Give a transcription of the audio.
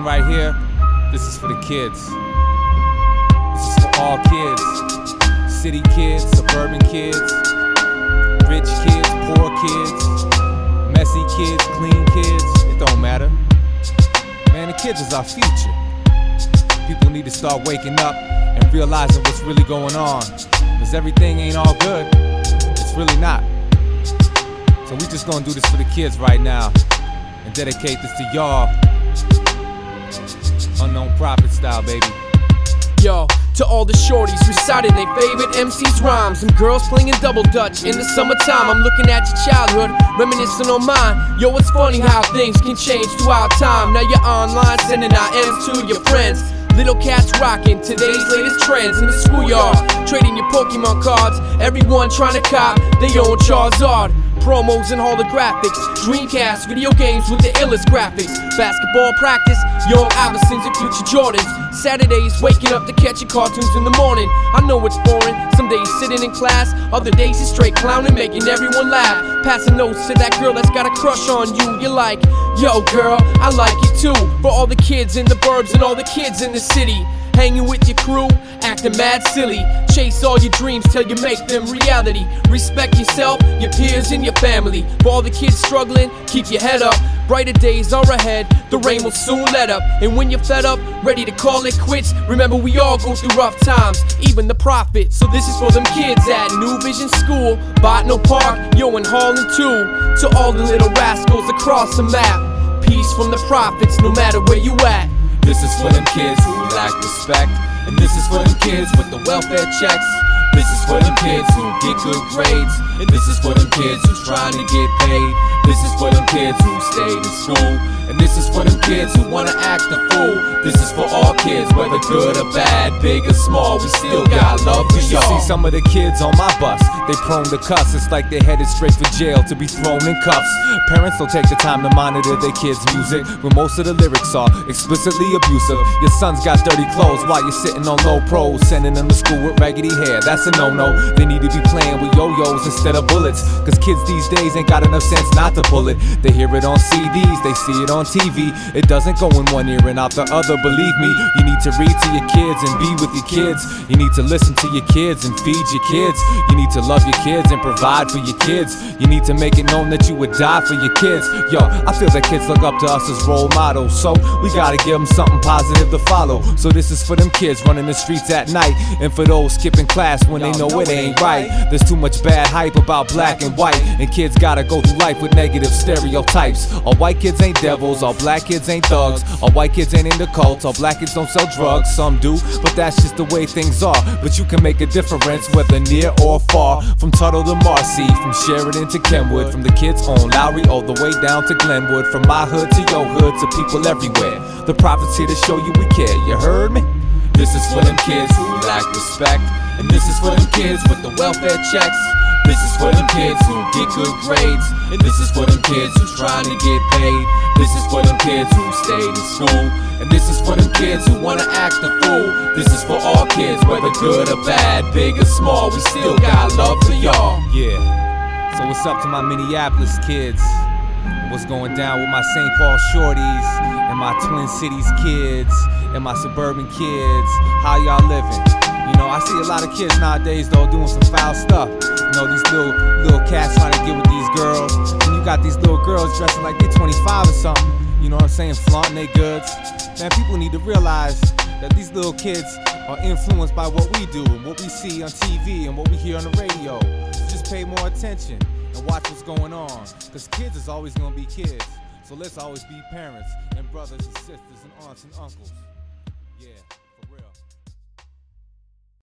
right here, this is for the kids. This is for all kids. City kids, suburban kids, rich kids, poor kids, messy kids, clean kids, it don't matter. Man, the kids is our future. People need to start waking up and realizing what's really going on. Cause everything ain't all good. It's really not. So we just gonna do this for the kids right now and dedicate this to y'all. Unknown Prophet style, baby. Yo, to all the shorties reciting their favorite MC's rhymes, and girls playing double dutch in the summertime. I'm looking at your childhood, reminiscing on mine. Yo, it's funny how things can change throughout time. Now you're online sending out M's to your friends. Little cats rocking today's latest trends in the schoolyard, trading your Pokemon cards. Everyone trying to cop their own Charizard. Promos and holographics, Dreamcast, video games with the illest graphics. Basketball practice, young Allisons and future Jordans. Saturdays waking up to catching cartoons in the morning. I know it's boring, some days sitting in class, other days it's straight clowning, making everyone laugh. Passing notes to that girl that's got a crush on you. You're like, yo girl, I like you too. For all the kids in the burbs and all the kids in the city, hanging with your crew, acting mad silly. Chase all your dreams till you make them reality. Respect yourself, your peers, and your family. For all the kids struggling, keep your head up. Brighter days are ahead, the rain will soon let up. And when you're fed up, ready to call it quits, remember we all go through rough times, even the prophet. So this is for them kids at New Vision School, Botno Park, yo, and Harlan too. To all the little rascals across the map, peace from the prophets, no matter where you at. This is for them kids who lack respect, and this is for them kids with the welfare checks. This is for them kids who get good grades, and this is for them kids who's trying to get paid. This is for them kids who stayed in school, and this is for them kids who wanna act a fool. This is for all kids, whether good or bad, big or small, we still got love for y'all. See some of the kids on my bus, they prone to cuss. It's like they're headed straight for jail to be thrown in cuffs. Parents don't take the time to monitor their kids' music, when most of the lyrics are explicitly abusive. Your son's got dirty clothes while you're sitting on low pros, sending them to school with raggedy hair. That's a no-no. They need to be playing with yo-yos instead of bullets, cause kids these days ain't got enough sense not to pull it. They hear it on CDs, they see it on TV. It doesn't go in one ear and out the other, believe me. You need to read to your kids and be with your kids. You need to listen to your kids and feed your kids. You need to love your kids and provide for your kids. You need to make it known that you would die for your kids. Yo, I feel that kids look up to us as role models, so we gotta give them something positive to follow. So this is for them kids running the streets at night, and for those skipping class when they know it ain't right. There's too much bad hype about black and white, and kids gotta go through life with negative stereotypes. All white kids ain't devils, all black kids ain't thugs, all white kids ain't into cults, all black kids don't sell drugs. Some do, but that's just the way things are. But you can make a difference whether near or far, from Tuttle to Marcy, from Sheridan to Kenwood, from the kids on Lowry all the way down to Glenwood, from my hood to your hood, to people everywhere. The prophet's here to show you we care, you heard me? This is for them kids who lack respect, and this is for them kids with the welfare checks. This is for them kids who get good grades, and this is for them kids who's trying to get paid. This is for them kids who stayed in school, and this is for them kids who wanna act a fool. This is for all kids, whether good or bad, big or small, we still got love for y'all. Yeah, so what's up to my Minneapolis kids? What's going down with my St. Paul shorties, and my Twin Cities kids, and my suburban kids? How y'all living? You know, I see a lot of kids nowadays though doing some foul stuff. You know, these little cats trying to get with these girls, and you got these little girls dressing like they're 25 or something. You know what I'm saying? Flaunting their goods. Man, people need to realize that these little kids are influenced by what we do and what we see on TV and what we hear on the radio. So just pay more attention and watch what's going on, cause kids is always gonna be kids. So let's always be parents and brothers and sisters and aunts and uncles. Yeah.